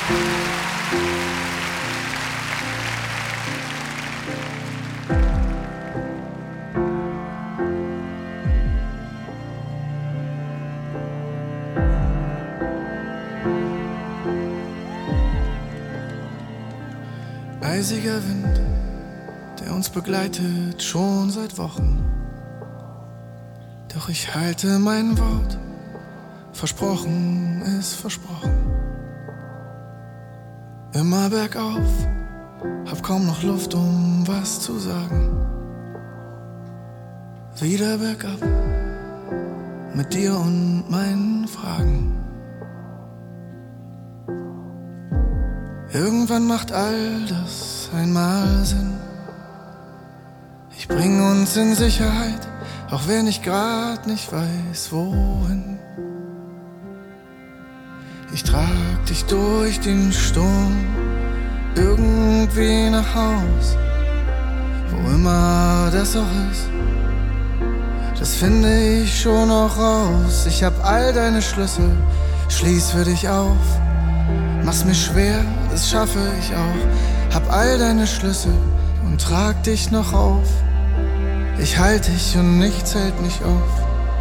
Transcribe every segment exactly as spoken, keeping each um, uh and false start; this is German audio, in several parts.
Eisiger Wind, der uns begleitet schon seit Wochen. Doch ich halte mein Wort, versprochen ist versprochen. Immer bergauf, hab kaum noch Luft, um was zu sagen. Wieder bergab, mit dir und meinen Fragen. Irgendwann macht all das einmal Sinn. Ich bring uns in Sicherheit, auch wenn ich grad nicht weiß, wohin. Ich trag dich durch den Sturm, irgendwie nach Haus, wo immer das auch ist. Das finde ich schon noch raus. Ich hab all deine Schlüssel, schließ für dich auf. Mach's mir schwer, das schaffe ich auch. Hab all deine Schlüssel und trag dich noch auf. Ich halt dich und nichts hält mich auf.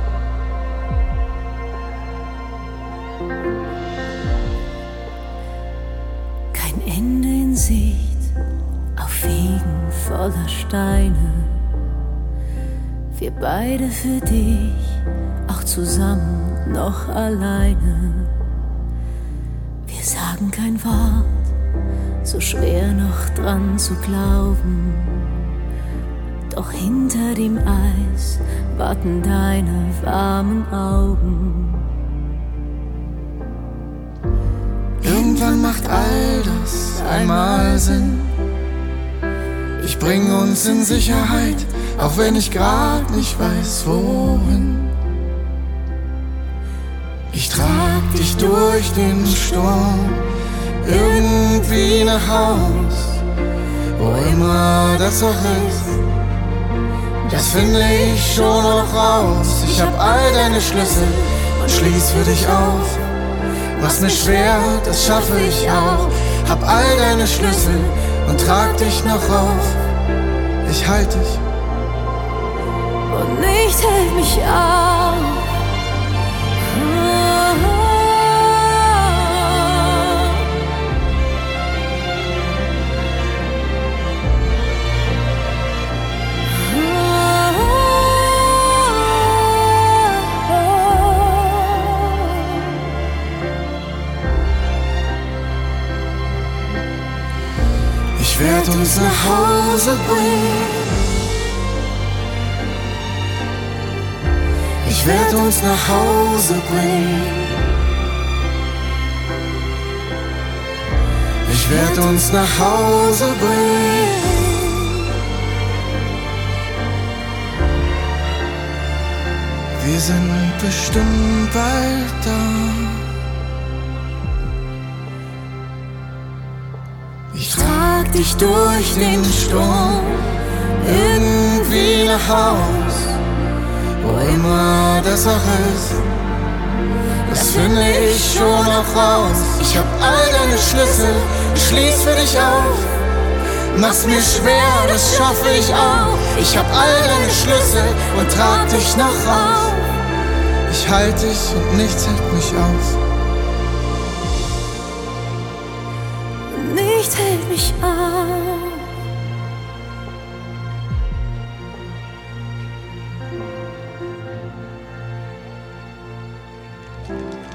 Kein Ende in Sicht, auf Wegen voller Steine. Wir beide für dich, auch zusammen noch alleine. Wir sagen kein Wort, so schwer noch dran zu glauben. Doch hinter dem Eis warten deine warmen Augen. Irgendwann macht all das einmal Sinn. Ich bring uns in Sicherheit, auch wenn ich grad nicht weiß, wohin. Ich trag dich durch den Sturm, irgendwie nach Haus, wo immer das auch ist. Das finde ich schon noch raus. Ich hab all deine Schlüssel und schließ für dich auf. Mach's mir schwer, das schaffe ich auch. Hab all deine Schlüssel und trag dich noch auf. Ich halt dich und nichts hält mich auf. Ich werd uns nach Hause bringen. Ich werd uns nach Hause bringen. Ich werd uns nach Hause bringen. Wir sind bestimmt bald da. Ich trag dich durch den Sturm, irgendwie nach Haus, wo immer das auch ist. Das finde ich schon noch raus. Ich hab all deine Schlüssel, schließ für dich auf. Mach's mir schwer, das schaffe ich auch. Ich hab all deine Schlüssel und trag dich noch auf. Ich halt dich und nichts hält mich auf. Nichts hält mich auf.